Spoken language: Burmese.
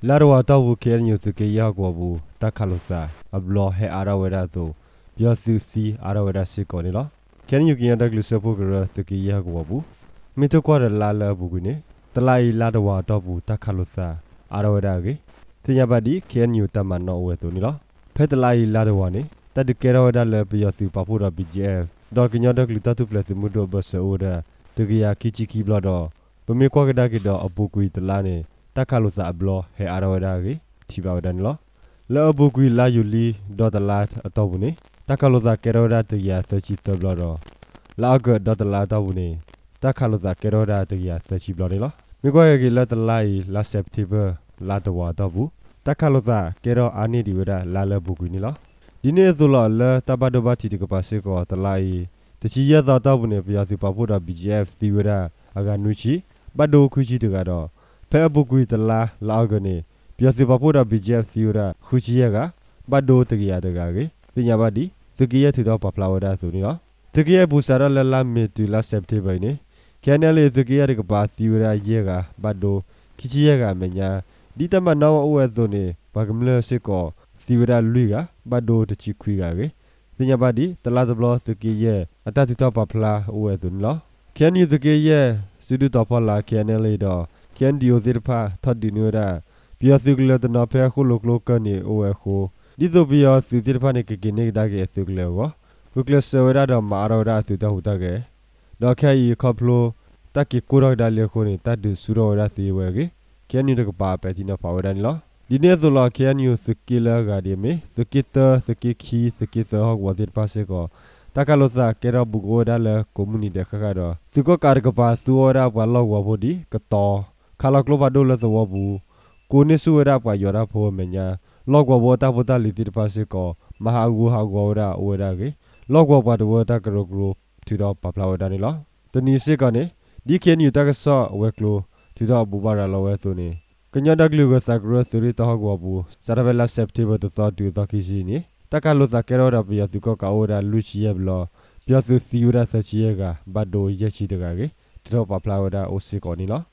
ลาดว่าตอบุเคนิวสเกียกว่าบูตะคาลุซาอับลอเฮอาราเวดาโตเบียซูซีอาราเวดาสิกอนี่ละแค่นิวกินดักลุสปุกระสเกียกว่าบูมิตกว่าลาลาบุกุเนตลายลาดว่าตอบุตะคาลุซาอาราเวดาเกทิญญาบดีแค่นิวตามันนอเวตัวนี่ละเพตลายลาดว่านี่ตัดเกราเวดาเลเบียซูปาปูราบีเจฟดอกกินดักลุตาตุเพลสมุดบสโอดาตะกี้ยาคิจิคิบลาดอปเมกว่ากดากิดอบุกุยตลานี่ตะคาลุซาอับลอเฮอาราเวดาเกทีบาวดันละลาบุกุยลายูลีดอตลาอตอบุเนตะคาลุซาเกราดาตะกี้ยาสจิตบลาดอลากดอตลาตอบุเนตะคาลุซาเกราดาตะกี้ยาสจิบลานี่ละเมกว่าเกลาตลายลาเซปติเบอร์ลาตวาตอบุตะคาลุซาเกราอานีดิเวดาลาลบุกุยนี่ละဒီနေ့ဆိုတော့လဲတဘဒဘတီတကပါစေကောတလိုက်တချီရသောတော့ဘနေပြစီပါဖို့တော့ BGF သီဝရအကနုချီဘဒိုခုချီတကတော့ဖဲအပုကွေတလားလောက်ကနေပြစီပါဖို့တော့ BGF သီဝရခုချီရကဘဒိုတကရတကကေပညာပါဒီတကရထူတော့ပဖလာဝဒဆိုနေနော်တကရဘူဆာရလလမေတူလာစက်တေဘိုင်နေကျန်လေတကရတကပါသီဝရရေကဘဒိုခချီရကမညာဒီတမနောအဝဲဆိုနေဘာကမလစေကောစီဝရလူကဘဒိုတချီခွေကကေစညာပါဒီတလာသဘလစကီရဲ့အတတိတော့ပဖလာဝဲသွန်လောကန်ယူစကီရဲ့စုဒူတော့ဖလာကန်လေတော့ကန်ဒီယိုသစ်ဖာသတ်ဒီနူရာပြစုကလတနာဖဲခုလုကလုကနေအိုဝဲခိုဒီဆိုပြစုသစ်ဖာနေကကိနေဒါကေစုကလေဝဘုကလဆဝရတော့မာရောဒါစုတော့ဟူတကေတော့ခဲဤခပလိုတက်ကီကိုရဒါလေခိုနေတတ်ဒူဆူရောဒါစီဝဲကေကန်ယူတကပါပဲဒီနော်ဖာဝဒန်လောဒီနေ့ဆိုလာကန်ယူစကီလာဂါဒီမေစကီတာစကီခီစကီသောဟဝဒစ်ပါစေကောတကလောစာကေရဘူဂိုဒါလကွန်မြူနီတခါကတော့သူကကာရကပါသူဝရဘလောဝဘောဒီကတော်ခါလကလောဘဒိုလသဝဘူးကိုနေဆူရပါယောရဖိုမညာလောကဘောတာဘောတာလီတိပါစေကောမဟာဂူဟာဂောရာဝရကေလောကဘောတဝတာကရဂရိုသူတော့ပပလာဝဒနီလောတနီစေကနေဒီကန်ယူတကဆောဝဲကလိုသူတော့ဘူဘာရလောဝဲသူနေကညဒကလူကစကရသရီတော့ဟောဘူးစရဘလာစက်တီဘတ်တော့တူတော့ခီစီနီတကလောစကေရောရပြယသူကကောရာလူချီယဘလပြသူစီရစချီယကဘတ်ဒိုယချီတကကေတော့ပပလာဝဒအိုစီကောနီလော